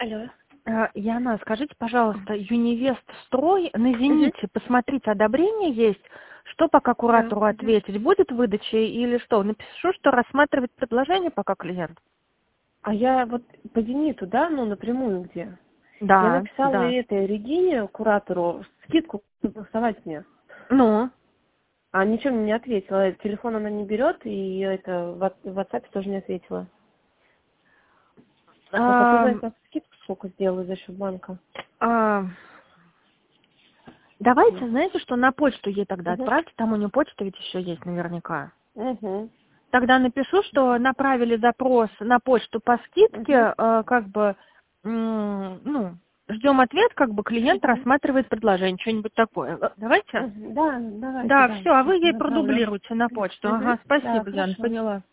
Алло. Яна, скажите, пожалуйста, Юнивест Строй на Зените, посмотрите, одобрение есть. Что пока куратору ответить? Будет выдача или что? Напишу, что рассматривать предложение пока клиент. А я вот по Зениту, да, ну напрямую где? Я Да, написала да. этой Регине, куратору, скидку голосовать мне. Ну? А ничего мне не ответила. Телефон она не берет, и это в WhatsApp тоже не ответила. А хочу знать, скидку сколько сделаю за счет банка. Давайте, знаете, что на почту ей тогда Угу. отправьте, там у нее почта ведь еще есть наверняка. Угу. Тогда напишу, что направили запрос на почту по скидке, как бы, ну, ждем ответ, как бы клиент рассматривает предложение, что-нибудь такое. Давайте? Да, давайте, Да, да. все, а вы ей Направлю. продублируйте на почту. Ага, Да, спасибо, Яна, хорошо. поняла.